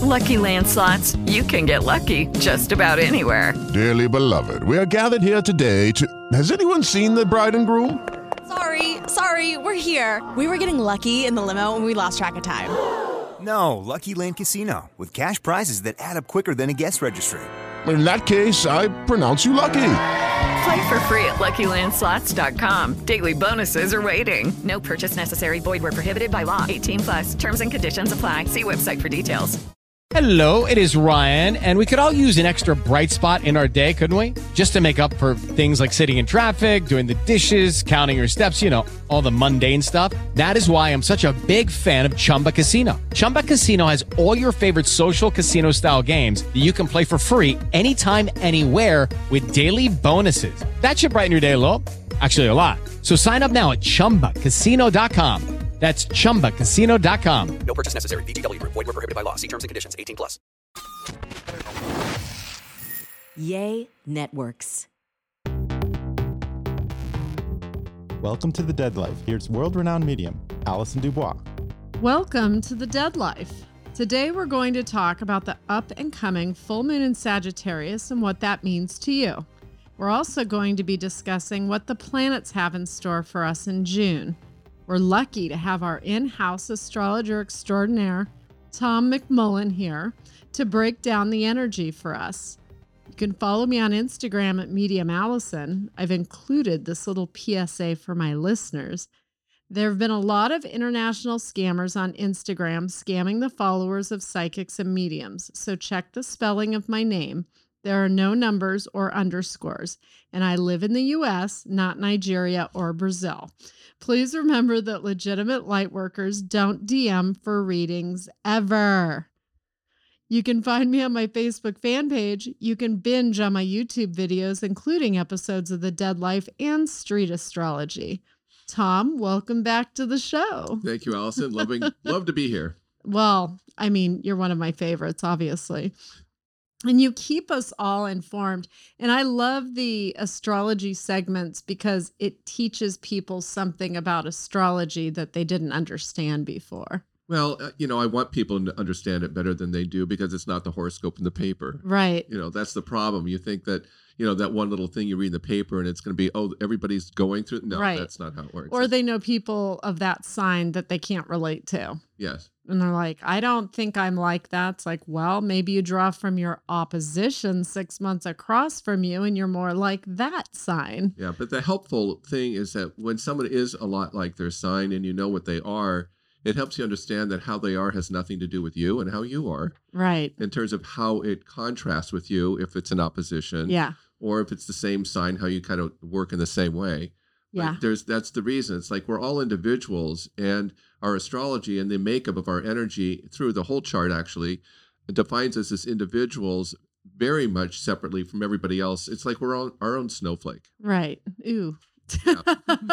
Lucky Land Slots, you can get lucky just about anywhere. Dearly beloved, we are gathered here today to... Has anyone seen the bride and groom? Sorry, we're here. We were getting lucky in the limo and we lost track of time. No, Lucky Land Casino, with cash prizes that add up quicker than a guest registry. In that case, I pronounce you lucky. Play for free at LuckyLandSlots.com. Daily bonuses are waiting. No purchase necessary. Void where prohibited by law. 18+. Terms and conditions apply. See website for details. Hello, it is Ryan, and we could all use an extra bright spot in our day, couldn't we? Just to make up for things like sitting in traffic, doing the dishes, counting your steps, you know, all the mundane stuff. That is why I'm such a big fan of Chumba Casino. Chumba Casino has all your favorite social casino-style games that you can play for free anytime, anywhere with daily bonuses. That should brighten your day a little. Actually, a lot. So sign up now at ChumbaCasino.com. That's ChumbaCasino.com. No purchase necessary. VGW Group. Void where prohibited by law. See terms and conditions. 18+. Yay Networks. Welcome to The Dead Life. Here's world-renowned medium, Alison Dubois. Welcome to The Dead Life. Today we're going to talk about the up-and-coming full moon in Sagittarius and what that means to you. We're also going to be discussing what the planets have in store for us in June. We're lucky to have our in-house astrologer extraordinaire, Tom McMullen, here to break down the energy for us. You can follow me on Instagram at Medium Allison. I've included this little PSA for my listeners. There have been a lot of international scammers on Instagram scamming the followers of psychics and mediums, so check the spelling of my name. There are no numbers or underscores, and I live in the U.S., not Nigeria or Brazil. Please remember that legitimate lightworkers don't DM for readings ever. You can find me on my Facebook fan page. You can binge on my YouTube videos, including episodes of The Dead Life and Street Astrology. Tom, welcome back to the show. Thank you, Allison. Love to be here. Well, I mean, you're one of my favorites, obviously. And you keep us all informed. And I love the astrology segments because it teaches people something about astrology that they didn't understand before. Well, I want people to understand it better than they do because it's not the horoscope in the paper. Right. That's the problem. You think that, that one little thing you read in the paper and it's going to be, everybody's going through it. No, right. That's not how it works. Or they know people of that sign that they can't relate to. Yes. And they're like, I don't think I'm like that. It's like, well, maybe you draw from your opposition 6 months across from you and you're more like that sign. Yeah, but the helpful thing is that when someone is a lot like their sign and you know what they are, it helps you understand that how they are has nothing to do with you and how you are. Right. In terms of how it contrasts with you if it's an opposition. Yeah. Or if it's the same sign, how you kind of work in the same way. Yeah. That's the reason. It's like we're all individuals, and our astrology and the makeup of our energy through the whole chart actually defines us as individuals very much separately from everybody else. It's like we're all our own snowflake. Right. Ooh. Yeah.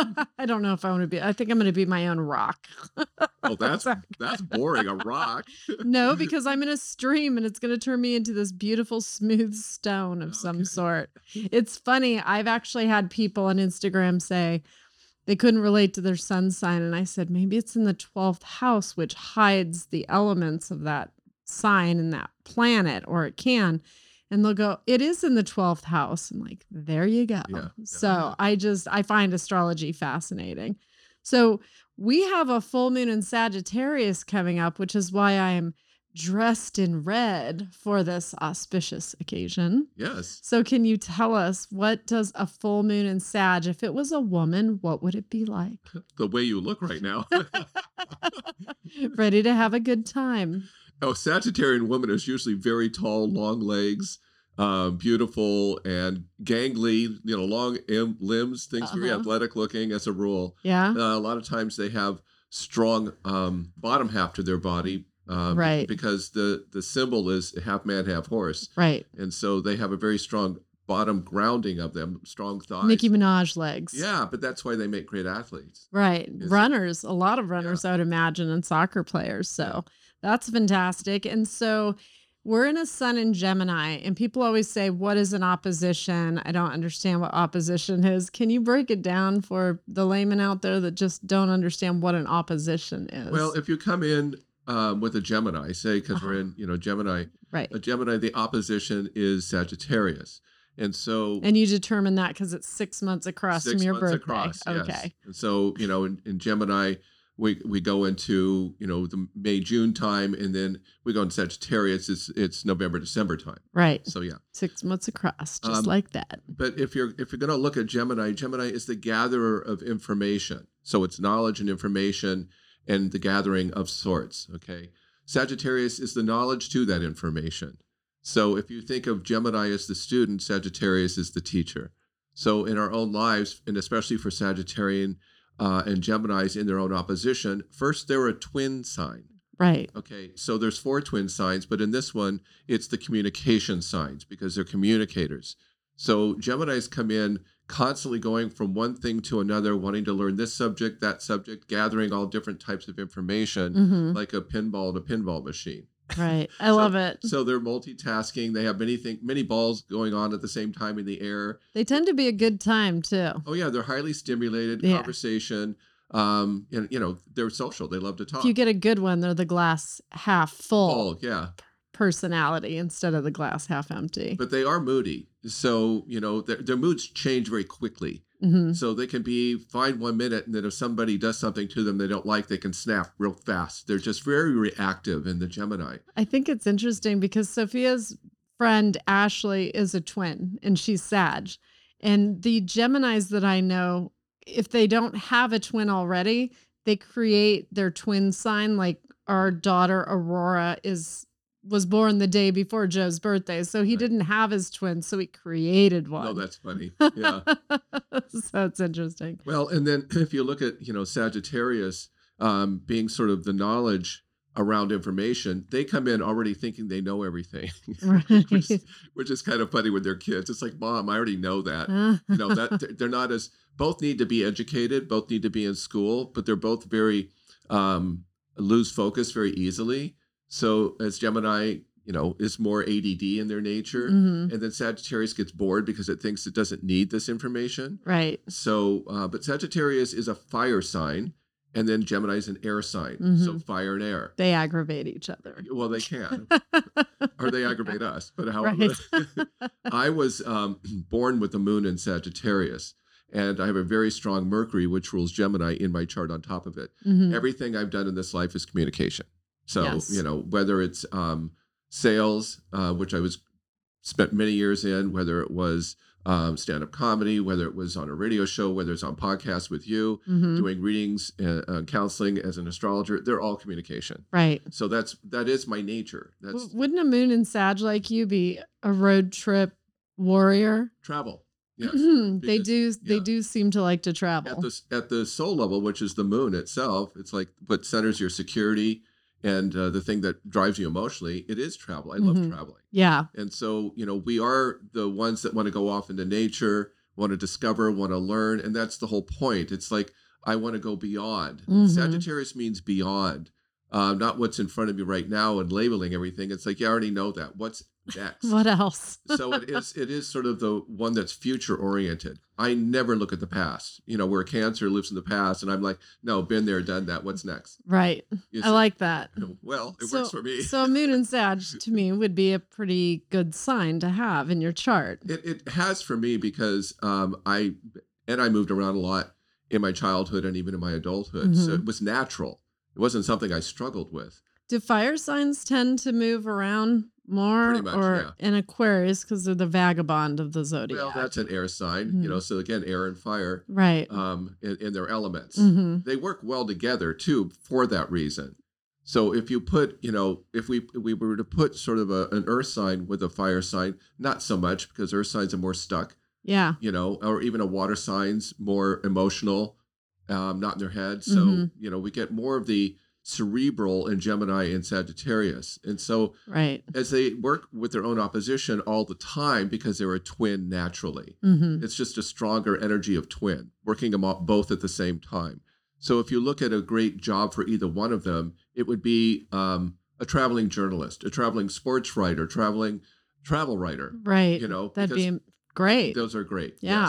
I don't know if I want to be. I think I'm going to be my own rock. Oh, that's boring. A rock. No, because I'm in a stream and it's going to turn me into this beautiful smooth stone of some sort. It's funny. I've actually had people on Instagram say they couldn't relate to their sun sign. And I said, maybe it's in the 12th house, which hides the elements of that sign and that planet, or it can. And they'll go, it is in the 12th house. I'm like, there you go. Yeah. So I find astrology fascinating. So we have a full moon in Sagittarius coming up, which is why I am dressed in red for this auspicious occasion. Yes. So can you tell us, what does a full moon in Sag, if it was a woman, what would it be like? The way you look right now. Ready to have a good time. Oh, Sagittarian woman is usually very tall, long legs, beautiful and gangly, long limbs, things very athletic looking as a rule. Yeah. A lot of times they have strong bottom half to their body. Right. Because the symbol is half man, half horse. Right. And so they have a very strong bottom grounding of them, strong thighs. Nicki Minaj legs. Yeah, but that's why they make great athletes. Right. Runners, a lot of runners, I would imagine, and soccer players. So that's fantastic. And so we're in a sun in Gemini, and people always say, what is an opposition? I don't understand what opposition is. Can you break it down for the layman out there that just don't understand what an opposition is? Well, if you come in with a Gemini, say, because we're in, Gemini. Right. A Gemini, the opposition is Sagittarius. And so. And you determine that because it's 6 months across from your birthday. Across, okay. Yes. And so, in Gemini, we go into, the May, June time, and then we go into Sagittarius, it's November, December time. Right. So, yeah. 6 months across, just like that. But if you're going to look at Gemini is the gatherer of information. So it's knowledge and information and the gathering of sorts, okay? Sagittarius is the knowledge to that information. So if you think of Gemini as the student, Sagittarius is the teacher. So in our own lives, and especially for Sagittarian and Geminis in their own opposition, first they're a twin sign. Right. Okay, so there's 4 twin signs, but in this one, it's the communication signs because they're communicators. So Geminis come in constantly going from one thing to another, wanting to learn this subject, that subject, gathering all different types of information, like a pinball in a pinball machine. Right. I love it. So they're multitasking. They have many balls going on at the same time in the air. They tend to be a good time too. Oh yeah, they're highly stimulated, conversation. And they're social. They love to talk. If you get a good one, they're the glass half full. Oh, yeah. Personality instead of the glass half empty. But they are moody. So, their moods change very quickly. So they can be fine 1 minute, and then if somebody does something to them they don't like, they can snap real fast. They're just very reactive in the Gemini. I think it's interesting because Sophia's friend Ashley is a twin, and she's Sag. And the Geminis that I know, if they don't have a twin already, they create their twin sign. Like our daughter Aurora was born the day before Joe's birthday, so he didn't have his twin, so he created one. Oh, that's funny. Yeah. So it's interesting. Well, and then if you look at, Sagittarius being sort of the knowledge around information, they come in already thinking they know everything, Right. which is kind of funny with their kids. It's like, Mom, I already know that. That they're not as, both need to be educated, both need to be in school, but they're both very lose focus very easily. So as Gemini, is more ADD in their nature. And then Sagittarius gets bored because it thinks it doesn't need this information. Right. So, but Sagittarius is a fire sign, and then Gemini is an air sign. So fire and air. They aggravate each other. Well, they can. Or they aggravate us. But however, I was born with the moon in Sagittarius. And I have a very strong Mercury, which rules Gemini, in my chart on top of it. Everything I've done in this life is communication. So, whether it's sales, which I spent many years in, whether it was stand-up comedy, whether it was on a radio show, whether it's on podcasts with you, doing readings and counseling as an astrologer, they're all communication. Right. So that is my nature. Wouldn't a moon in Sag like you be a road trip warrior? Travel. Yes. They do seem to like to travel. At the soul level, which is the moon itself, it's like what centers your security and the thing that drives you emotionally, it is travel. I love traveling. Yeah. And so, we are the ones that want to go off into nature, want to discover, want to learn. And that's the whole point. It's like, I want to go beyond. Sagittarius means beyond, not what's in front of me right now and labeling everything. It's like, I already know that. What's next? What else? So it is sort of the one that's future oriented. I never look at the past, where Cancer lives in the past. And I'm like, no, been there, done that. What's next? Right. I like that. Well, it works for me. So moon and Sag to me would be a pretty good sign to have in your chart. It has for me because I moved around a lot in my childhood and even in my adulthood. So it was natural. It wasn't something I struggled with. Do fire signs tend to move around more? Pretty much, or in Aquarius because they're the vagabond of the zodiac? Well, that's an air sign, so again, air and fire. Right. In their elements. They work well together too for that reason. So if you put, if we were to put sort of an earth sign with a fire sign, not so much because earth signs are more stuck. Yeah. Or even a water sign's more emotional, not in their head. So, we get more of the cerebral in Gemini and Sagittarius. And so as they work with their own opposition all the time because they're a twin naturally, it's just a stronger energy of twin, working them both at the same time. So if you look at a great job for either one of them, it would be a traveling journalist, a traveling sports writer, travel writer. Right. That'd be great. Those are great. Yeah. Yes.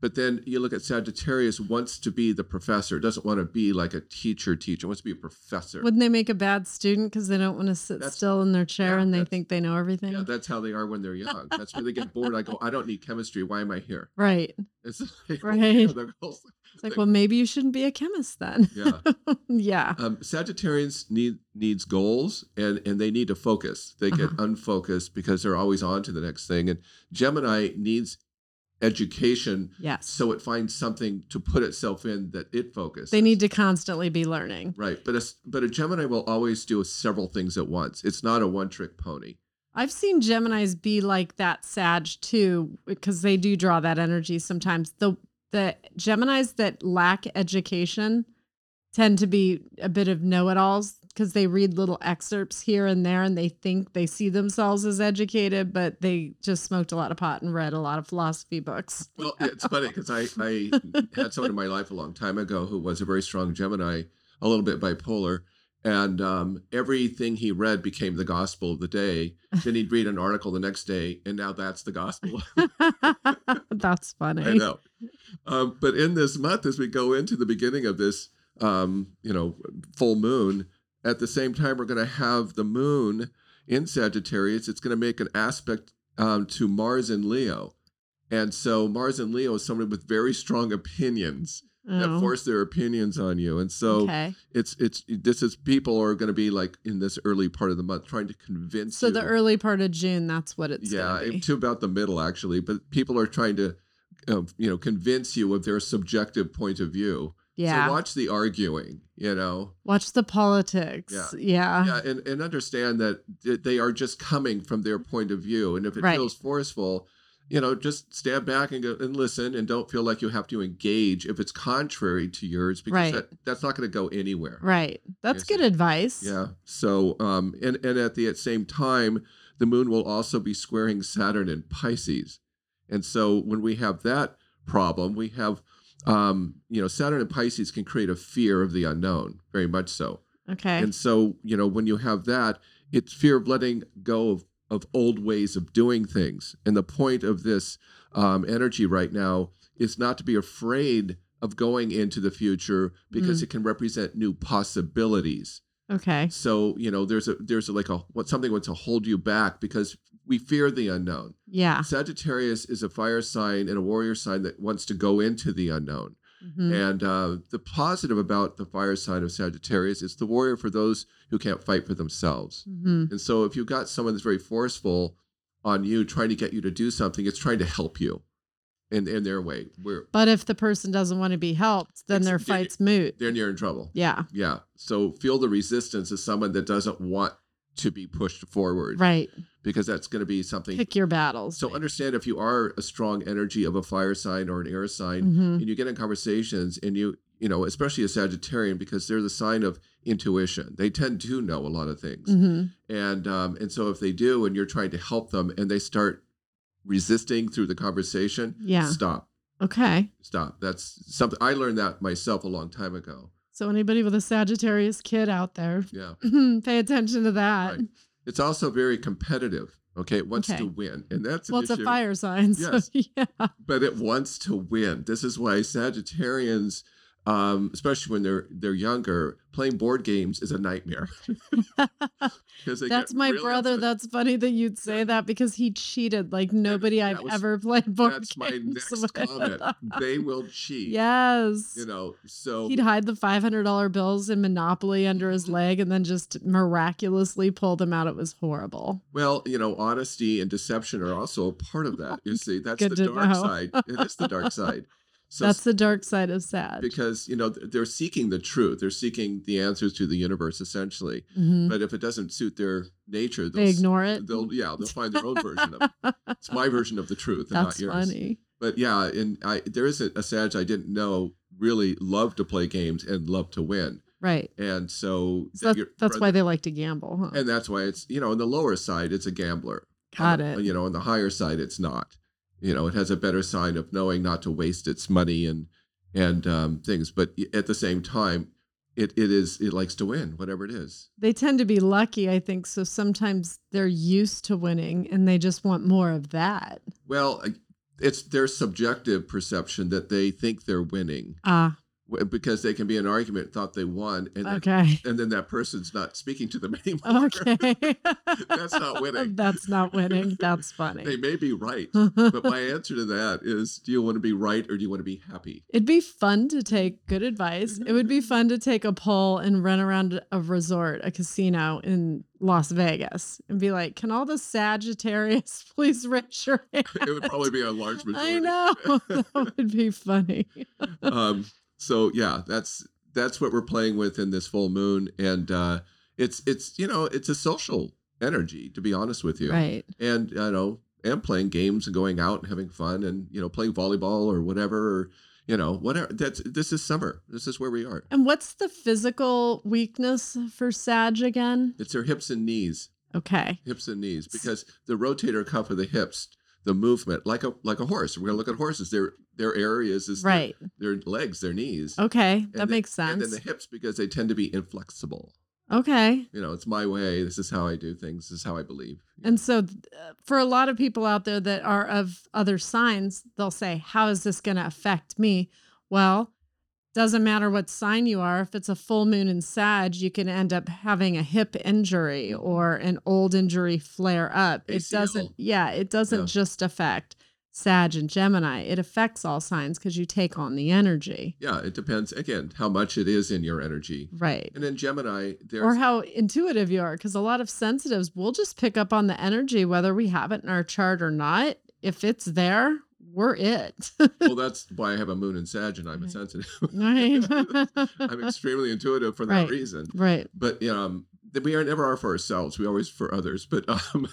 But then you look at Sagittarius wants to be the professor, doesn't want to be like a teacher, wants to be a professor. Wouldn't they make a bad student because they don't want to sit still in their chair and they think they know everything? Yeah, that's how they are when they're young. That's when they get bored. I go, I don't need chemistry. Why am I here? Right. It's like, right. It's like, well, maybe you shouldn't be a chemist then. Yeah. Yeah. Sagittarians needs goals and they need to focus. They get unfocused because they're always on to the next thing. And Gemini needs education, yes, so it finds something to put itself in that it focuses. They need to constantly be learning. Right. But a Gemini will always do several things at once. It's not a one-trick pony. I've seen Geminis be like that Sag too, because they do draw that energy sometimes. The Geminis that lack education tend to be a bit of know-it-alls because they read little excerpts here and there and they think they see themselves as educated, but they just smoked a lot of pot and read a lot of philosophy books. Well, it's funny because I had someone in my life a long time ago who was a very strong Gemini, a little bit bipolar, and everything he read became the gospel of the day. Then he'd read an article the next day, and now that's the gospel. That's funny. I know. But in this month, as we go into the beginning of this, full moon, at the same time, we're going to have the moon in Sagittarius. It's going to make an aspect to Mars in Leo. And so Mars in Leo is somebody with very strong opinions that force their opinions on you. And so people are going to be like in this early part of the month trying to convince you. So the early part of June, that's what it's going to be. To about the middle, actually. But people are trying to, convince you of their subjective point of view. Yeah. So watch the arguing, Watch the politics. Yeah. And understand that they are just coming from their point of view. And if it feels forceful, just stand back and go and listen and don't feel like you have to engage if it's contrary to yours, because that's not going to go anywhere. Right. That's good advice. Yeah. So, and at the same time, the moon will also be squaring Saturn in Pisces. And so when we have that problem, we have Saturn and Pisces can create a fear of the unknown, very much so. Okay. And so, when you have that, it's fear of letting go of old ways of doing things. And the point of this energy right now is not to be afraid of going into the future because it can represent new possibilities. Okay. So, there's something wants to hold you back because we fear the unknown. Yeah. Sagittarius is a fire sign and a warrior sign that wants to go into the unknown. Mm-hmm. And the positive about the fire sign of Sagittarius is the warrior for those who can't fight for themselves. Mm-hmm. And so if you've got someone that's very forceful on you, trying to get you to do something, it's trying to help you in their way. But if the person doesn't want to be helped, then their fight's moot. Then you're in trouble. Yeah. Yeah. So feel the resistance of someone that doesn't want to be pushed forward. Right. Because that's going to be something. Pick your battles. So understand if you are a strong energy of a fire sign or an air sign, and you get in conversations and you especially a Sagittarian, because they're the sign of intuition. They tend to know a lot of things. Mm-hmm. And so if they do, and you're trying to help them and they start resisting through the conversation, stop. Okay. Stop. That's something I learned that myself a long time ago. So anybody with a Sagittarius kid out there, pay attention to that. Right. It's also very competitive. Okay, it wants to win, and that's an it's issue. a fire sign. Yes, so, yeah. But it wants to win. This is why Sagittarians, especially when they're younger, playing board games is a nightmare. That's my brother. That's funny that you'd say that because he cheated like nobody I've ever played board games That's my next with. comment. They will cheat. Yes. So he'd hide the $500 bills in Monopoly under his leg and then just miraculously pull them out. It was horrible. Well, honesty and deception are also a part of that. You see, that's the dark side. It is the dark side. So, that's the dark side of Sag. Because, they're seeking the truth. They're seeking the answers to the universe, essentially. Mm-hmm. But if it doesn't suit their nature, they ignore it. They'll find their own version of it. It's my version of the truth, and that's not yours. Funny. But yeah, and there is a Sag I didn't know really loved to play games and loved to win. Right. And so that's why they like to gamble, huh? And that's why it's, on the lower side, it's a gambler. Got it. On the higher side, it's not. It has a better sign of knowing not to waste its money and things. But at the same time, it likes to win, whatever it is. They tend to be lucky, I think. So sometimes they're used to winning and they just want more of that. Well, It's their subjective perception that they think they're winning. Because they can be in an argument, thought they won, and then that person's not speaking to them anymore. Okay. That's not winning. That's not winning. That's funny. They may be right, but my answer to that is, do you want to be right or do you want to be happy? It'd be fun to take good advice. It would be fun to take a poll and run around a resort, a casino in Las Vegas and be like, can all the Sagittarius please raise your hand? It would probably be a large majority. I know. That would be funny. So yeah, that's what we're playing with in this full moon. And it's it's a social energy, to be honest with you. Right. And and playing games and going out and having fun and playing volleyball or whatever, or whatever. This is summer. This is where we are. And what's the physical weakness for Sag again? It's their hips and knees. Okay. Hips and knees, because the rotator cuff of the hips, the movement, like a horse. We're gonna look at horses. Their areas is right. Their legs, their knees. Okay, that makes sense. And then the hips, because they tend to be inflexible. Okay. It's my way. This is how I do things. This is how I believe. And so for a lot of people out there that are of other signs, they'll say, how is this going to affect me? Well, doesn't matter what sign you are. If it's a full moon in Sag, you can end up having a hip injury or an old injury flare up. ACL. It doesn't just affect Sag and Gemini. It affects all signs because you take on the energy. Yeah, it depends, again, how much it is in your energy. Right. And in Gemini, or how intuitive you are, because a lot of sensitives will just pick up on the energy, whether we have it in our chart or not. If it's there, we're it. Well, that's why I have a moon in Sag and I'm a sensitive. Right. I'm extremely intuitive for that reason. Right. But we never are for ourselves. We always for others. But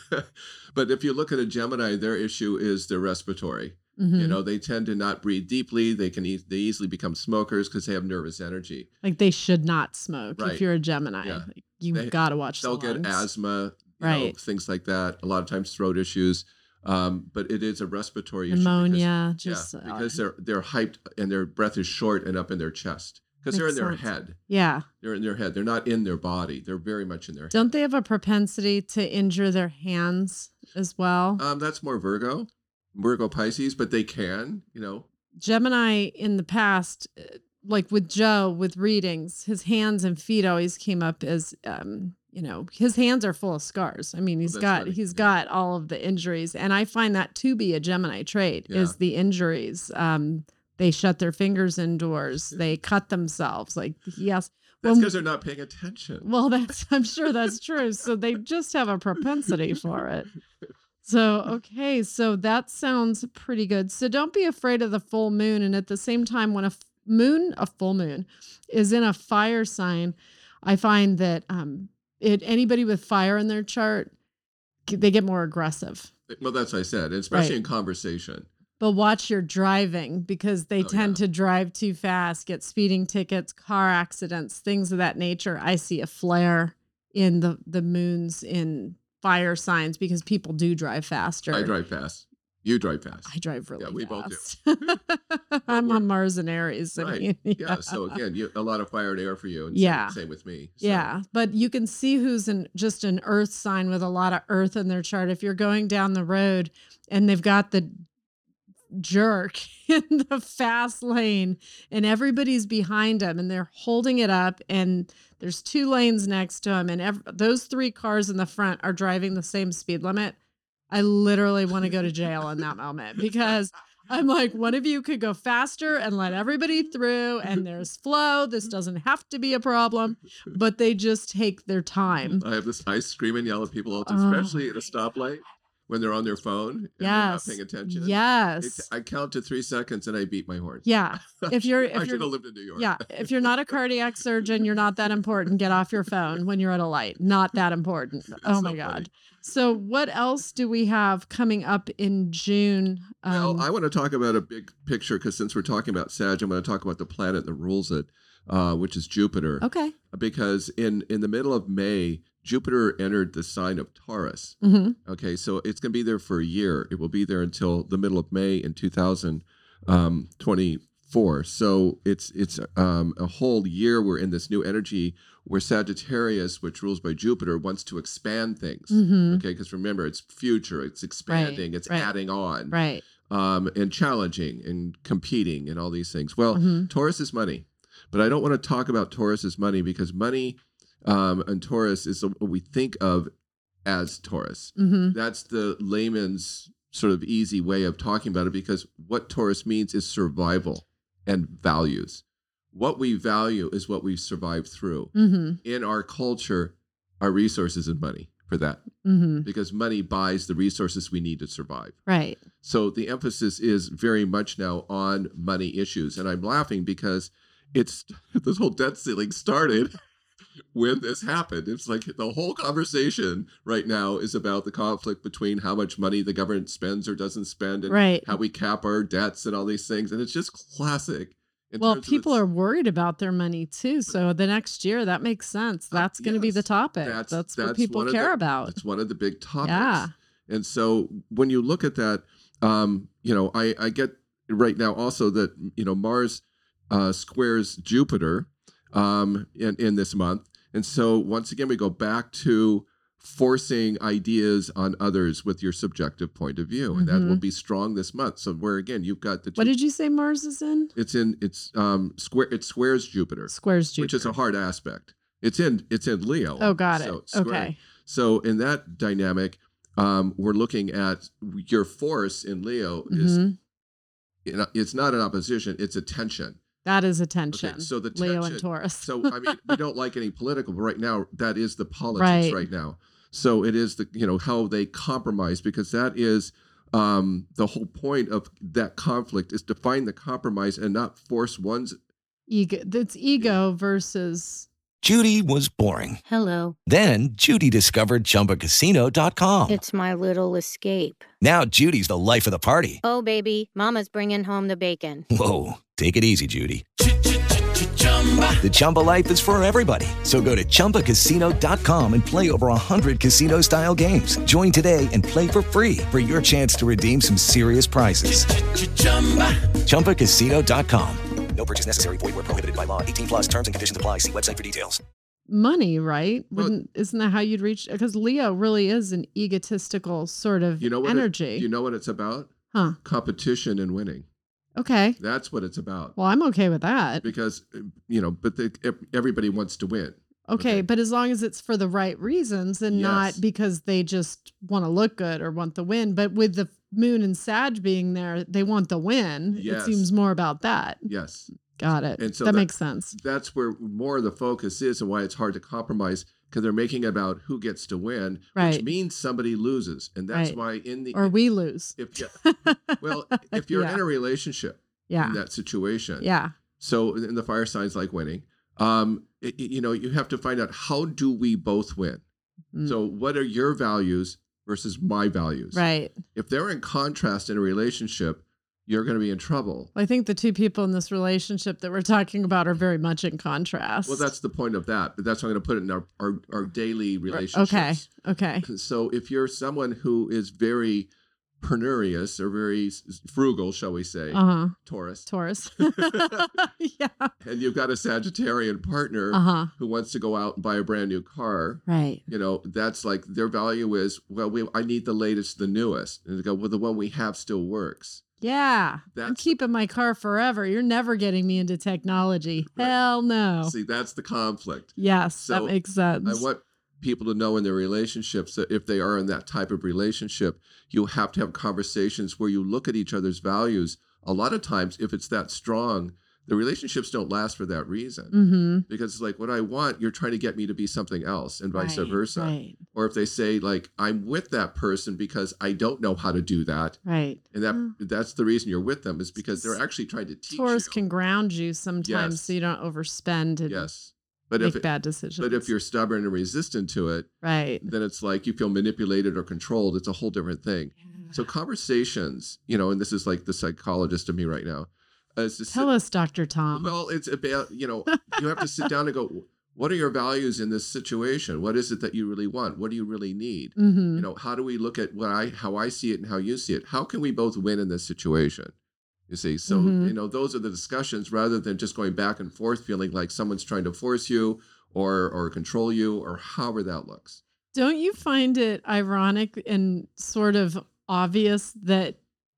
but if you look at a Gemini, their issue is their respiratory. Mm-hmm. They tend to not breathe deeply. They easily become smokers because they have nervous energy. Like they should not smoke if you're a Gemini. Yeah. Like, you've got to watch. They'll get asthma, things like that. A lot of times throat issues. But it is a respiratory issue. Pneumonia, because they're hyped and their breath is short and up in their chest. Because they're in their head. Yeah. They're in their head. They're not in their body. They're very much in their head. Don't they have a propensity to injure their hands as well? That's more Virgo Pisces, but they can, Gemini in the past, like with Joe, with readings, his hands and feet always came up as, his hands are full of scars. I mean, he's got all of the injuries. And I find that to be a Gemini trait is the injuries. They shut their fingers indoors. They cut themselves. Yes. That's because they're not paying attention. Well, I'm sure that's true. So they just have a propensity for it. So that sounds pretty good. So don't be afraid of the full moon. And at the same time, when a full moon is in a fire sign, I find that anybody with fire in their chart, they get more aggressive. Well, that's what I said, especially in conversation. But watch your driving, because they tend to drive too fast, get speeding tickets, car accidents, things of that nature. I see a flare in the moons in fire signs because people do drive faster. I drive fast. You drive fast. I drive really fast. Yeah, we both do. I'm on Mars and Aries. Right. So again, a lot of fire and air for you. And same with me. So. Yeah. But you can see who's just an earth sign with a lot of earth in their chart. If you're going down the road and they've got the jerk in the fast lane and everybody's behind them and they're holding it up and there's 2 lanes next to them and those 3 cars in the front are driving the same speed limit, I literally want to go to jail in that moment, because I'm like, one of you could go faster and let everybody through and there's flow. This doesn't have to be a problem, but they just take their time. I scream and yell at people all the time, especially at a stoplight. When they're on their phone and they're not paying attention. Yes. I count to 3 seconds and I beat my horn. Yeah. I should have lived in New York. Yeah. If you're not a cardiac surgeon, you're not that important. Get off your phone when you're at a light. Not that important. Oh my God. So what else do we have coming up in June? Well, I want to talk about a big picture, because since we're talking about Sag, I'm going to talk about the planet that rules it, which is Jupiter. Okay. Because in the middle of May, Jupiter entered the sign of Taurus. Mm-hmm. Okay, so it's going to be there for a year. It will be there until the middle of May in 2024. So it's a whole year. We're in this new energy where Sagittarius, which rules by Jupiter, wants to expand things. Mm-hmm. Okay, because remember, it's future, it's expanding, it's adding on. Right. and challenging and competing and all these things. Well, Taurus is money, but I don't want to talk about Taurus as money because money and Taurus is what we think of as Taurus. That's the layman's sort of easy way of talking about it, because what Taurus means is survival and values. What we value is what we've survived through. In our culture, our resources and money for that, because money buys the resources we need to survive. Right. So the emphasis is very much now on money issues. And I'm laughing because it's this whole debt ceiling started when this happened. It's like the whole conversation right now is about the conflict between how much money the government spends or doesn't spend, and how we cap our debts and all these things. And it's just classic. Well, people are worried about their money too. So the next year, that makes sense. That's going to be the topic. That's what people care about. It's one of the big topics. Yeah. And so when you look at that, I get right now also that, Mars squares Jupiter in this month. And so once again, we go back to forcing ideas on others with your subjective point of view. And that will be strong this month. So where again, you've got the... What did you say Mars is in? It squares Jupiter. Squares Jupiter. Which is a hard aspect. It's in Leo. Oh, got it. Okay. So in that dynamic, we're looking at your force in Leo is, it's not an opposition, it's a tension. That is a tension. Okay, so the tension, Leo and Taurus. So, I mean, we don't like any political, but right now, that is the politics right now. So it is how they compromise, because that is the whole point of that conflict, is to find the compromise and not force one's ego. It's ego versus... Judy was boring. Hello. Then Judy discovered ChumbaCasino.com. It's my little escape. Now Judy's the life of the party. Oh, baby, mama's bringing home the bacon. Whoa, take it easy, Judy. The Chumba life is for everybody. So go to ChumbaCasino.com and play over 100 casino-style games. Join today and play for free for your chance to redeem some serious prizes. ChumbaCasino.com. No purchase necessary. Void where prohibited by law. 18+ terms and conditions apply. See website for details. Money, right? Isn't that how you'd reach? Because Leo really is an egotistical sort of energy. You know what it's about? Huh? Competition and winning. Okay. That's what it's about. Well, I'm okay with that. Because, everybody wants to win. Okay, but as long as it's for the right reasons and not because they just want to look good or want the win. But with the Moon and Sag being there, they want the win. Yes. It seems more about that. Yes. Got it. And so that makes sense. That's where more of the focus is, and why it's hard to compromise, because they're making it about who gets to win, which means somebody loses. And that's why or we lose. If you're in a relationship in that situation. Yeah. So in the fire signs like winning, you have to find out, how do we both win? So what are your values versus my values? Right. If they're in contrast in a relationship, you're going to be in trouble. Well, I think the two people in this relationship that we're talking about are very much in contrast. Well, that's the point of that. But that's why I'm going to put it in our daily relationships. Okay. So if you're someone who is very penurious or very frugal, shall we say, Taurus. Yeah. And you've got a Sagittarian partner who wants to go out and buy a brand new car. Right. That's like their value is, I need the latest, the newest. And they go, well, the one we have still works. Yeah. I'm keeping my car forever. You're never getting me into technology. Right. Hell no. See, that's the conflict. Yes, so that makes sense. I want people to know in their relationships that if they are in that type of relationship, you have to have conversations where you look at each other's values. A lot of times, if it's that strong, the relationships don't last for that reason. Because it's like, what I want, you're trying to get me to be something else, and vice versa. Right. Or if they say, like, I'm with that person because I don't know how to do that. Right. And that's the reason you're with them, is because they're actually trying to teach Taurus you. can ground you sometimes so you don't overspend and make bad decisions. But if you're stubborn and resistant to it, then it's like you feel manipulated or controlled. It's a whole different thing. Yeah. So conversations, and this is like the psychologist of me right now. Tell us, Dr. Tom. Well, it's about, you have to sit down and go, what are your values in this situation? What is it that you really want? What do you really need? How do we look at how I see it and how you see it? How can we both win in this situation? You see, so, those are the discussions, rather than just going back and forth, feeling like someone's trying to force you or control you, or however that looks. Don't you find it ironic and sort of obvious that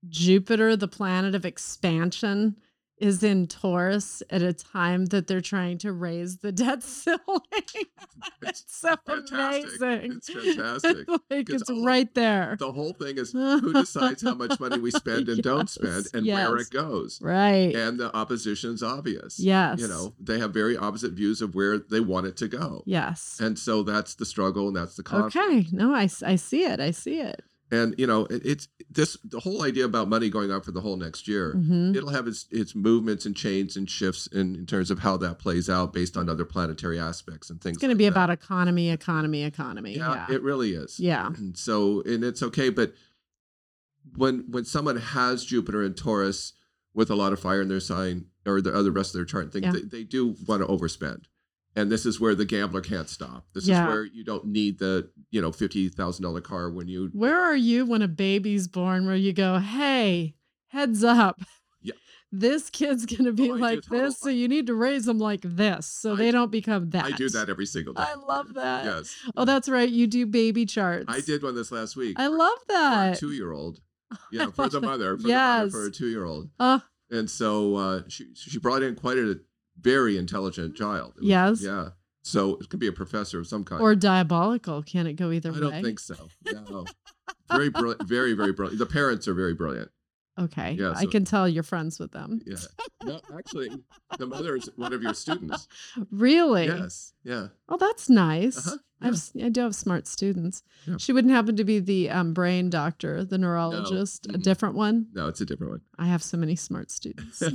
Jupiter, the planet of expansion, is in Taurus at a time that they're trying to raise the debt ceiling. It's so fantastic. amazing. It's fantastic. Like it's right there. The whole thing is who decides how much money we spend and don't spend and where it goes. Right. And the opposition's obvious. Yes. You know, they have very opposite views of where they want it to go. Yes. And so that's the struggle and that's the conflict. Okay. No, I see it. I see it. And, you know, it's the whole idea about money going up for the whole next year, Mm-hmm. it'll have its movements and changes and shifts in terms of how that plays out based on other planetary aspects and things. It's going to be about economy. Yeah, it really is. Yeah. And so, and it's okay. But when someone has Jupiter and Taurus with a lot of fire in their sign or the other rest of their chart, they do want to overspend. And this is where the gambler can't stop. This is where you don't need the, $50,000 car when you. Where are you when a baby's born where you go, hey, heads up. Yeah. This kid's going to be like this, so you need to raise them like this so they don't become that. I do that every single day. I love that. Yes. Oh, that's right. You do baby charts. I did one this last week. I love that. For a 2-year-old. Yeah, for the mother. For a 2-year-old. And so she brought in quite a very intelligent child. Yes. Yeah. So it could be a professor of some kind. Or diabolical. Can it go either way? I don't think so. No. Very brilliant. Very, very brilliant. The parents are very brilliant. Okay. Yeah, I can tell you're friends with them. Yeah. No, actually, the mother is one of your students. Really? Yes. Yeah. Oh, that's nice. Yeah. I do have smart students. Yeah. She wouldn't happen to be the brain doctor, the neurologist, a different one? No, it's a different one. I have so many smart students.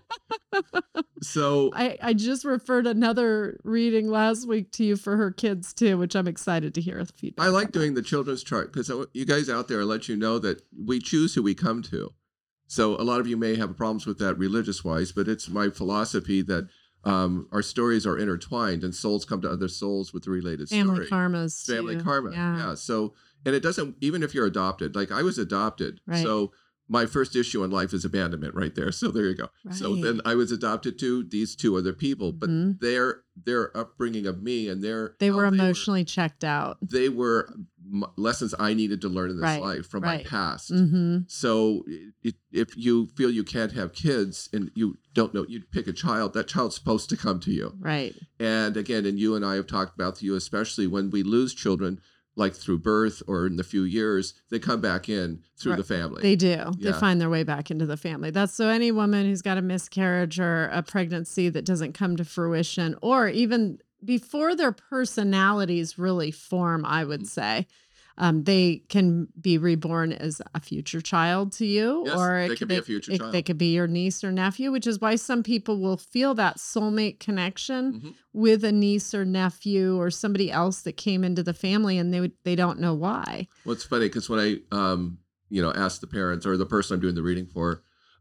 So I just referred another reading last week to you for her kids too, which I'm excited to hear the feedback. I like doing the children's chart because you guys out there let you know that we choose who we come to. So a lot of you may have problems with that religious-wise, but it's my philosophy that our stories are intertwined and souls come to other souls with a related Family story. karmas. Family too. karma. Yeah. So, and it doesn't, even if you're adopted, like I was adopted. Right. So my first issue in life is abandonment right there. So there you go. Right. So then I was adopted to these two other people, but their upbringing of me and they were emotionally checked out. They were lessons I needed to learn in this life from my past. Mm-hmm. So if you feel you can't have kids and you don't know, you pick a child, that child's supposed to come to you. Right. And again, and you and I have talked about you, especially when we lose children, like through birth or in the few years, they come back in through the family. They do. Yeah. They find their way back into the family. That's so any woman who's got a miscarriage or a pregnancy that doesn't come to fruition, or even before their personalities really form, I would say, they can be reborn as a future child to you, Yes, or they could be a future child. They could be your niece or nephew, which is why some people will feel that soulmate connection Mm-hmm. with a niece or nephew or somebody else that came into the family, and they don't know why. Well, it's funny because when I, ask the parents or the person I'm doing the reading for,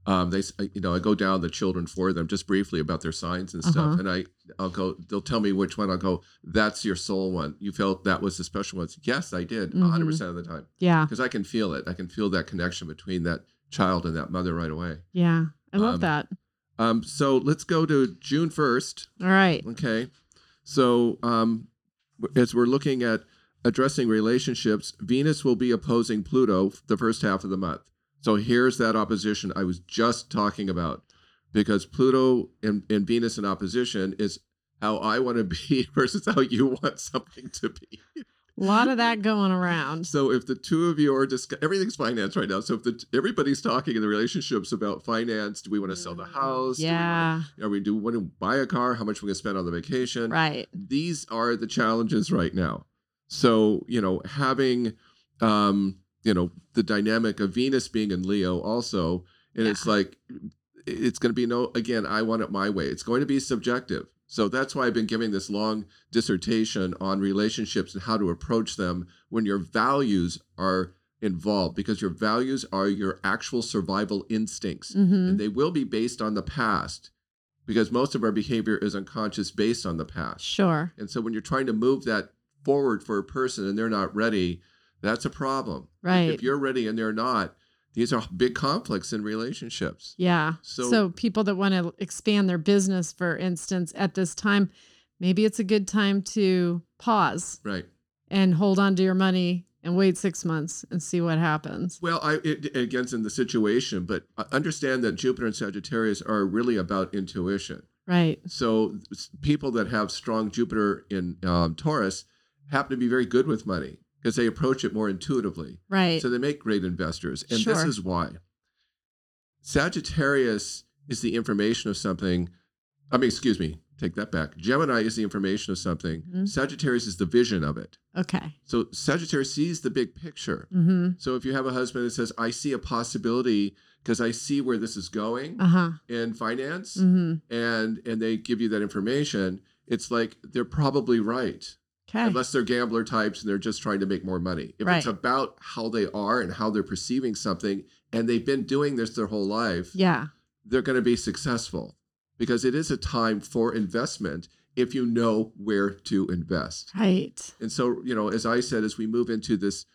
I go down the children for them just briefly about their signs and stuff. And they'll tell me which one. I'll go, that's your soul one. You felt that was the special one. Yes, I did 100% of the time. Yeah. Because I can feel it. I can feel that connection between that child and that mother right away. Yeah. I love that. So let's go to June 1st. All right. Okay. So as we're looking at addressing relationships, Venus will be opposing Pluto the first half of the month. So here's that opposition I was just talking about, because Pluto and Venus in opposition is how I want to be versus how you want something to be. A lot of that going around. So if the two of you are everything's finance right now. So if everybody's talking in the relationships about finance, do we want to sell the house? Yeah. Do we want to buy a car? How much we're going to spend on the vacation? Right. These are the challenges right now. So, having, the dynamic of Venus being in Leo also, and it's like, it's going to be again, I want it my way. It's going to be subjective. So that's why I've been giving this long dissertation on relationships and how to approach them when your values are involved, because your values are your actual survival instincts, and they will be based on the past, because most of our behavior is unconscious based on the past. Sure. And so when you're trying to move that forward for a person and they're not ready, that's a problem. Right. If you're ready and they're not, these are big conflicts in relationships. Yeah. So people that want to expand their business, for instance, at this time, maybe it's a good time to pause. Right. And hold on to your money and wait 6 months and see what happens. Well, it again's in the situation, but understand that Jupiter and Sagittarius are really about intuition. Right. So people that have strong Jupiter in Taurus happen to be very good with money because they approach it more intuitively. Right. So they make great investors. And Sure. this is why. Sagittarius is the information of something. Excuse me, take that back. Gemini is the information of something. Mm-hmm. Sagittarius is the vision of it. Okay. So Sagittarius sees the big picture. Mm-hmm. So if you have a husband that says, I see a possibility because I see where this is going in finance, Mm-hmm. and they give you that information, it's like they're probably right. Okay. Unless they're gambler types and they're just trying to make more money. If Right. it's about how they are and how they're perceiving something, and they've been doing this their whole life, Yeah. they're going to be successful because it is a time for investment if you know where to invest. Right. And so, as I said, as we move into this,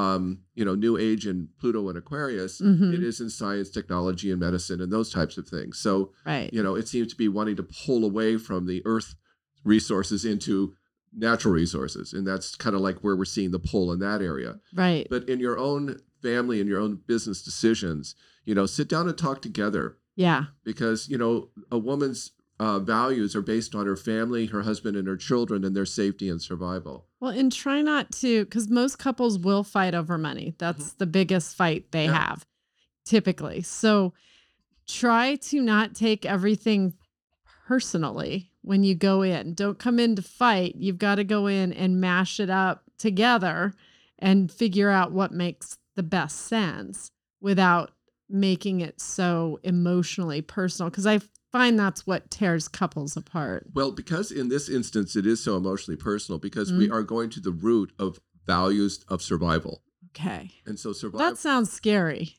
new age in Pluto and Aquarius, Mhm. it is in science, technology, and medicine and those types of things. So, Right. it seems to be wanting to pull away from the earth resources into natural resources. And that's kind of like where we're seeing the pull in that area. Right. But in your own family and your own business decisions, sit down and talk together Yeah. because, a woman's values are based on her family, her husband, and her children and their safety and survival. Well, and try not to, because most couples will fight over money. That's the biggest fight they have typically. So try to not take everything personally when you go in. Don't come in to fight. You've got to go in and mash it up together and figure out what makes the best sense without making it so emotionally personal. Because I find that's what tears couples apart. Well, because in this instance, it is so emotionally personal because we are going to the root of values of survival. Okay. And so survival. That sounds scary.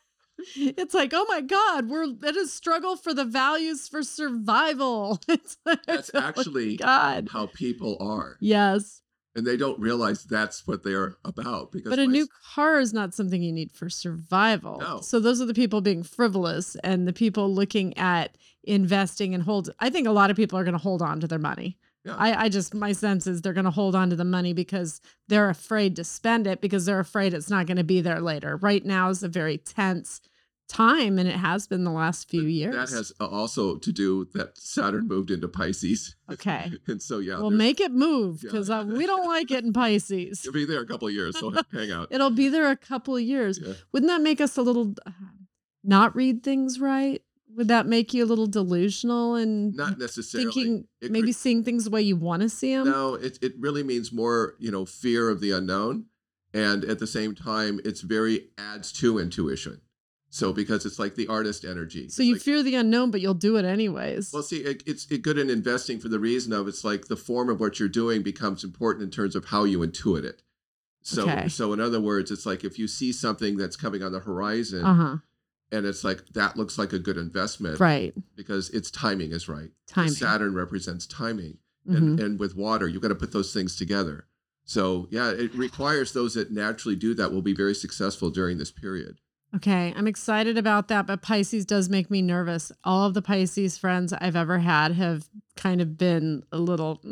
It's like, oh my God, we're at a struggle for the values for survival. It's like, That's actually how people are. Yes. And they don't realize that's what they're about. Because But a new car is not something you need for survival. No. So those are the people being frivolous and the people looking at investing and hold. I think a lot of people are going to hold on to their money. Yeah. My sense is they're going to hold on to the money because they're afraid to spend it because they're afraid it's not going to be there later. Right now is a very tense time, and it has been the last few years. That has also to do that Saturn moved into Pisces. Okay. And so, Well, make it move because we don't like it in Pisces. It'll be there a couple of years, so hang out. It'll be there a couple of years. Yeah. Wouldn't that make us a little not read things right? Would that make you a little delusional and Not necessarily. thinking It maybe could- seeing things the way you want to see them? No, it really means more, fear of the unknown. And at the same time, it's very adds to intuition. So because it's like the artist energy. So you fear the unknown, but you'll do it anyways. Well, see, it's good in investing for the reason of it's like the form of what you're doing becomes important in terms of how you intuit it. So, Okay. so in other words, it's like if you see something that's coming on the horizon and it's like, that looks like a good investment. Right. Because its timing is right. Timing. Saturn represents timing. Mhm. And with water, you've got to put those things together. So yeah, it requires those that naturally do that will be very successful during this period. Okay, I'm excited about that, but Pisces does make me nervous. All of the Pisces friends I've ever had have kind of been a little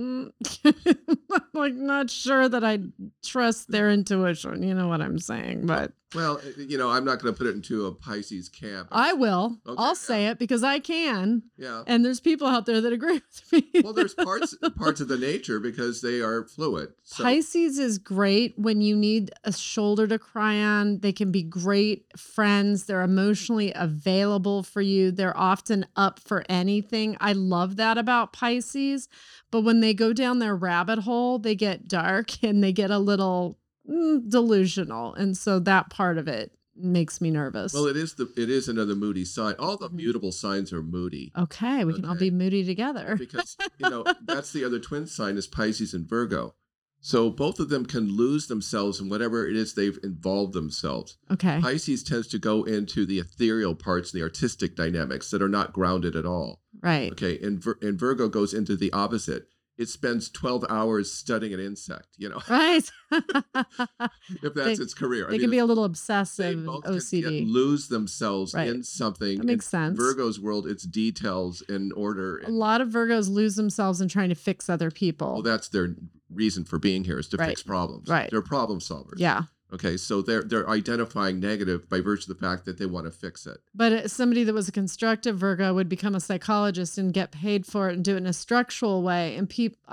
like not sure that I trust their intuition. You know what I'm saying? But Well, I'm not going to put it into a Pisces camp. I will. Okay, I'll say it because I can. Yeah. And there's people out there that agree with me. Well, there's parts of the nature because they are fluid. So, Pisces is great when you need a shoulder to cry on. They can be great friends. They're emotionally available for you. They're often up for anything. I love that about Pisces. But when they go down their rabbit hole, they get dark and they get a little delusional. And so that part of it makes me nervous. well, it is another moody sign. All the mutable signs are moody. Okay, we can all be moody together. Because that's the other twin sign is Pisces and Virgo. So both of them can lose themselves in whatever it is they've involved themselves. Okay. Pisces tends to go into the ethereal parts, the artistic dynamics that are not grounded at all. Right. Okay, and Virgo goes into the opposite. It spends 12 hours studying an insect, Right. if that's its career. They can be a little they obsessive, both OCD. can lose themselves Right. in something. That makes In sense. Virgo's world, it's details and order. A lot of Virgos lose themselves in trying to fix other people. Well, that's their reason for being here is to Right. fix problems. Right. They're problem solvers. Yeah. Okay, so they're identifying negative by virtue of the fact that they want to fix it. But somebody that was a constructive Virgo would become a psychologist and get paid for it and do it in a structural way. And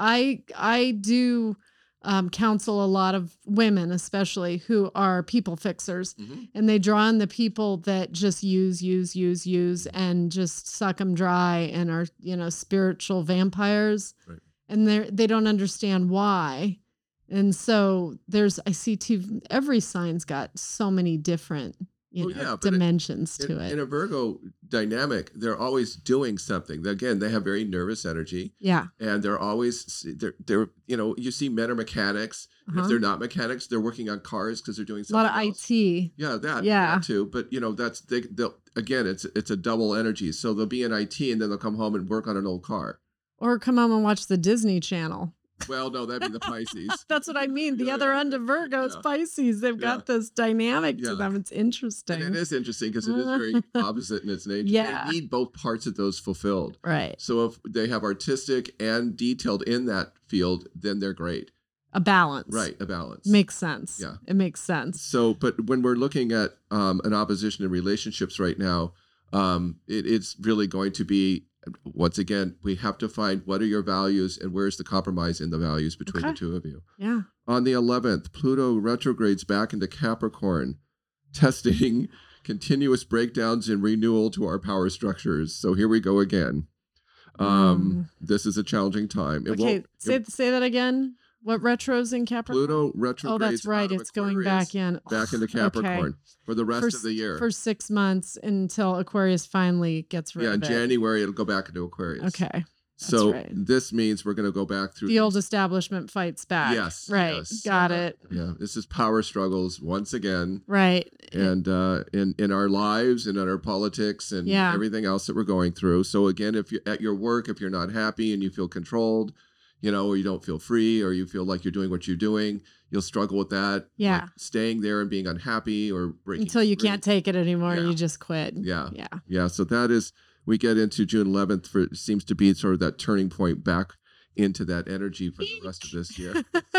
I do counsel a lot of women, especially who are people fixers, and they draw in the people that just use, and just suck them dry and are, spiritual vampires. Right. And they don't understand why. And so I see every sign's got so many different, dimensions to it. In a Virgo dynamic, they're always doing something. Again, they have very nervous energy. Yeah. And they're always, you see men are mechanics. And if they're not mechanics, they're working on cars because they're doing A something lot of else. IT. Yeah, that too. But, again, it's a double energy. So they'll be in IT and then they'll come home and work on an old car. Or come home and watch the Disney Channel. Well, no, that'd be the Pisces. That's what I mean. The other end of Virgo is Pisces. They've got this dynamic to them. It's interesting. And it is interesting because it is very opposite in its nature. Yeah. They need both parts of those fulfilled. Right. So if they have artistic and detailed in that field, then they're great. A balance. Right, a balance. Makes sense. Yeah. It makes sense. So, but when we're looking at an opposition in relationships right now, it's really going to be, once again, we have to find what are your values and where's the compromise in the values between the two of you. Yeah. On the 11th, Pluto retrogrades back into Capricorn, testing continuous breakdowns and renewal to our power structures. So here we go again. This is a challenging time. Say that again. What retro's in Capricorn? Pluto retrogrades. Oh, that's right. It's going back in. Back into Capricorn for the rest of the year. For 6 months until Aquarius finally gets rid of it. In January, it'll go back into Aquarius. Okay. So this means we're going to go back through. The old establishment fights back. Yes. Right. Yes. Got it. Yeah. This is power struggles once again. Right. And in our lives and in our politics and everything else that we're going through. So again, if you're at your work, if you're not happy and you feel controlled, or you don't feel free, or you feel like you're doing what you're doing, you'll struggle with that. Yeah. Like staying there and being unhappy or breaking until you free. can't take it anymore. You just quit. Yeah. Yeah. Yeah. So that is, we get into June 11th it seems to be sort of that turning point back into that energy for the rest of this year.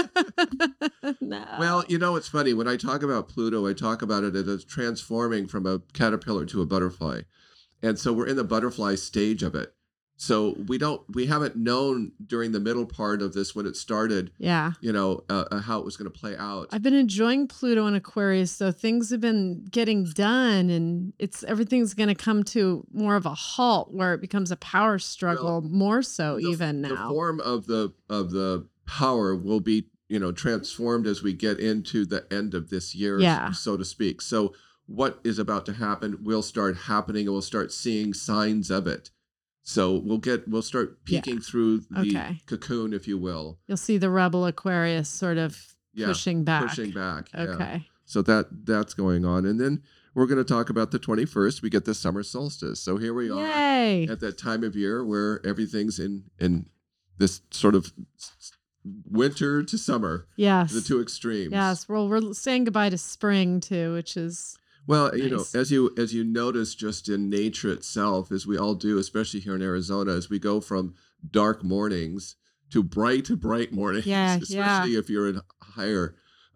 No. Well, it's funny. When I talk about Pluto, I talk about it as transforming from a caterpillar to a butterfly. And so we're in the butterfly stage of it. So we haven't known during the middle part of this when it started, how it was going to play out. I've been enjoying Pluto and Aquarius, so things have been getting done, and everything's going to come to more of a halt where it becomes a power struggle more so even now. The form of the power will be, transformed as we get into the end of this year, so to speak. So what is about to happen will start happening, and we'll start seeing signs of it. So we'll start peeking through the cocoon, if you will. You'll see the rebel Aquarius sort of pushing back. Okay. Yeah. So that's going on. And then we're going to talk about the 21st. We get the summer solstice. So here we are at that time of year where everything's in this sort of winter to summer. Yes. The two extremes. Yes. Well, we're saying goodbye to spring too, which is... Well, nice. as you notice just in nature itself, as we all do, especially here in Arizona, as we go from dark mornings to bright mornings, especially if you're in higher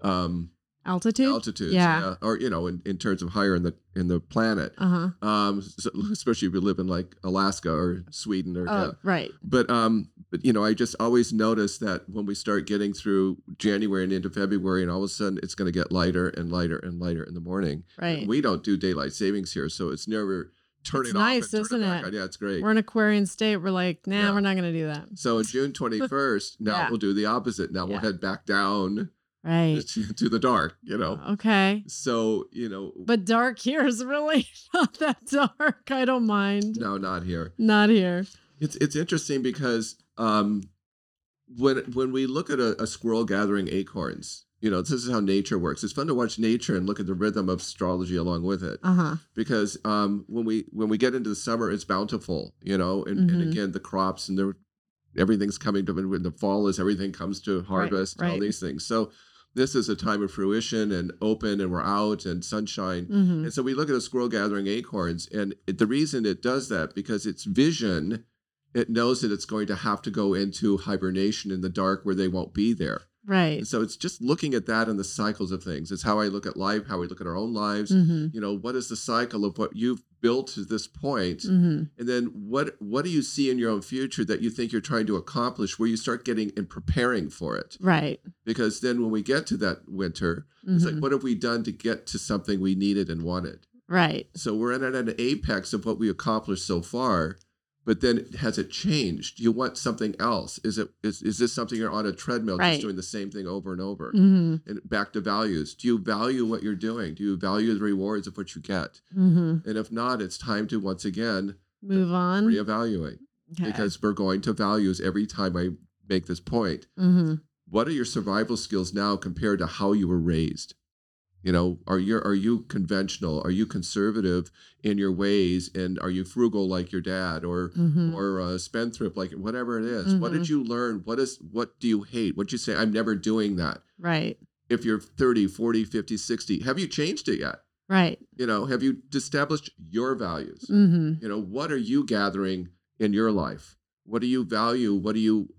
altitudes, or in terms of higher in the planet, so especially if you live in like Alaska or Sweden or right. But I just always notice that when we start getting through January and into February, and all of a sudden it's going to get lighter and lighter and lighter in the morning. Right. And we don't do daylight savings here, so it's never turning off. Nice, isn't it? Yeah, it's great. We're in Aquarian state. We're like, we're not going to do that. So on June 21st, now we'll do the opposite. Now we'll head back down. Right. To the dark, Okay. So, But dark here is really not that dark. I don't mind. No, not here. Not here. It's interesting because when we look at a squirrel gathering acorns, this is how nature works. It's fun to watch nature and look at the rhythm of astrology along with it. Because when we get into the summer, it's bountiful, and again, the crops and everything's coming to, when the fall is, everything comes to harvest, and all these things. So this is a time of fruition and open, and we're out and sunshine. And so we look at a squirrel gathering acorns, and the reason it does that, because its vision it knows that it's going to have to go into hibernation in the dark where they won't be there. Right. And so it's just looking at that and the cycles of things. It's how I look at life, how we look at our own lives. What is the cycle of what you've built to this point? And then what do you see in your own future that you think you're trying to accomplish where you start getting and preparing for it? Right. Because then when we get to that winter, it's like, what have we done to get to something we needed and wanted? Right. So we're at an apex of what we accomplished so far. But then has it changed? You want something else. Is this something you're on a treadmill just doing the same thing over and over? And back to values. Do you value what you're doing? Do you value the rewards of what you get? And if not, it's time to once again move on, reevaluate. Because we're going to values every time I make this point. What are your survival skills now compared to how you were raised? Are you conventional? Are you conservative in your ways? And are you frugal like your dad or spendthrift, like whatever it is? What did you learn? What do you hate? What'd you say? I'm never doing that. Right. If you're 30, 40, 50, 60, have you changed it yet? Right. Have you established your values? What are you gathering in your life? What do you value? What do you,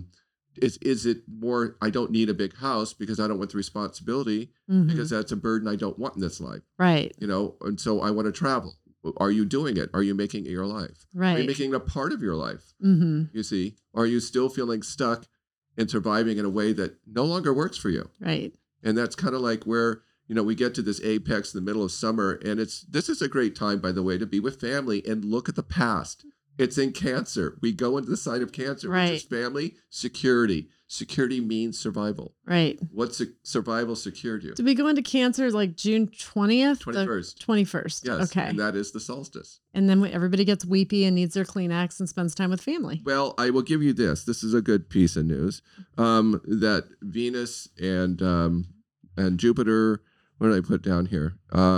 is it more, I don't need a big house because I don't want the responsibility because that's a burden I don't want in this life. Right. And so I want to travel. Are you doing it? Are you making it your life? Right. Are you making it a part of your life? You see, are you still feeling stuck and surviving in a way that no longer works for you? Right. And that's kind of like where, we get to this apex in the middle of summer, and this is a great time, by the way, to be with family and look at the past. It's in Cancer. We go into the sign of Cancer, which is family, security. Security means survival. Right. What's survival secured you? Did we go into Cancer like June 20th? 21st. 21st. Yes. Okay. And that is the solstice. And then everybody gets weepy and needs their Kleenex and spends time with family. Well, I will give you this. This is a good piece of news. That Venus and Jupiter, what did I put down here?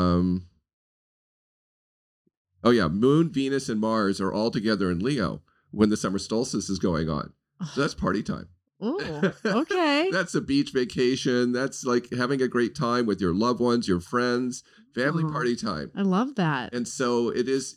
Oh, yeah. Moon, Venus, and Mars are all together in Leo when the summer solstice is going on. So that's party time. Oh, okay. That's a beach vacation. That's like having a great time with your loved ones, your friends, family party time. I love that. And so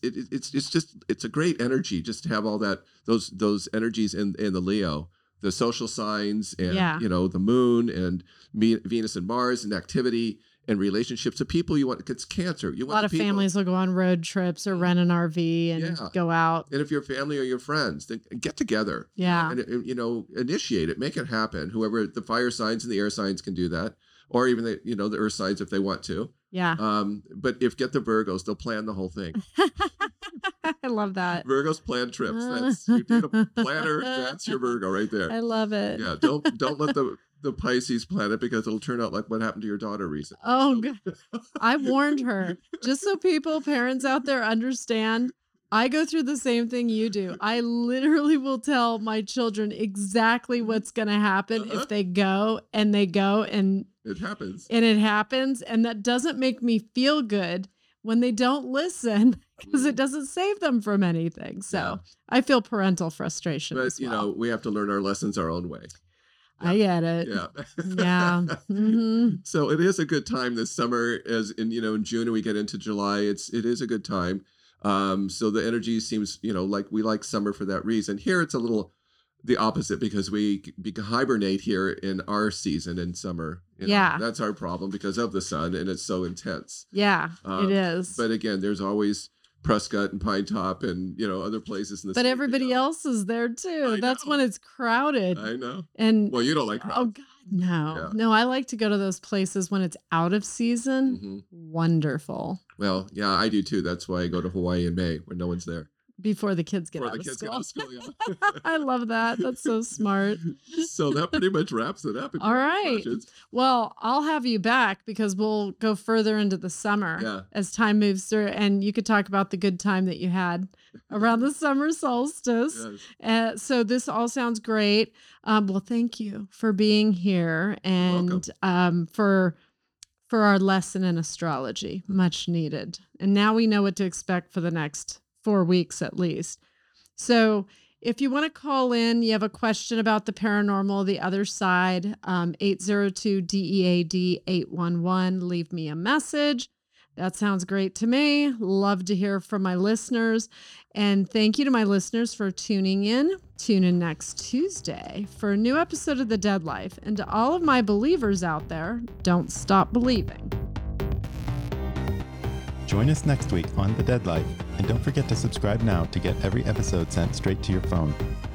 it's a great energy just to have all that, those energies in the Leo, the social signs and, the moon and Venus and Mars and activity and relationships of people you want. It's Cancer. You want a lot of families will go on road trips or rent an RV and go out. And if your family or your friends, then get together. Yeah. And initiate it, make it happen. Whoever the fire signs and the air signs can do that, or even the earth signs if they want to. Yeah. But get the Virgos, they'll plan the whole thing. I love that. Virgos plan trips. That's you need a planner. That's your Virgo right there. I love it. Yeah. Don't let the Pisces plan it because it'll turn out like what happened to your daughter recently. Oh, God. I warned her. Just so parents out there understand, I go through the same thing you do. I literally will tell my children exactly what's going to happen if they go and it happens. And it happens. And that doesn't make me feel good when they don't listen because it doesn't save them from anything. So I feel parental frustration. But, as well. We have to learn our lessons our own way. I get it. Yeah. Yeah. So it is a good time this summer as in June and we get into July. It is a good time. So the energy seems, like we like summer for that reason. Here it's a little the opposite because we hibernate here in our season in summer. That's our problem because of the sun and it's so intense. Yeah, it is. But again, there's always Prescott and Pine Top and other places in the But state, everybody else is there too. That's when it's crowded. I know. And well, you don't like crowds. Oh God, no. No, I like to go to those places when it's out of season. Wonderful. Well, yeah, I do too. That's why I go to Hawaii in May when no one's there. Before the kids get out of school. I love that. That's so smart. So that pretty much wraps it up. All right. Well, I'll have you back because we'll go further into the summer as time moves through. And you could talk about the good time that you had around the summer solstice. So this all sounds great. Well, thank you for being here and for our lesson in astrology. Much needed. And now we know what to expect for the next 4 weeks at least. So if you want to call in, you have a question about the paranormal, the other side, 802-DEAD-811, leave me a message. That sounds great to me. Love to hear from my listeners. And thank you to my listeners for tuning in. Tune in next Tuesday for a new episode of The Dead Life. And to all of my believers out there, don't stop believing. Join us next week on The Dead Life. And don't forget to subscribe now to get every episode sent straight to your phone.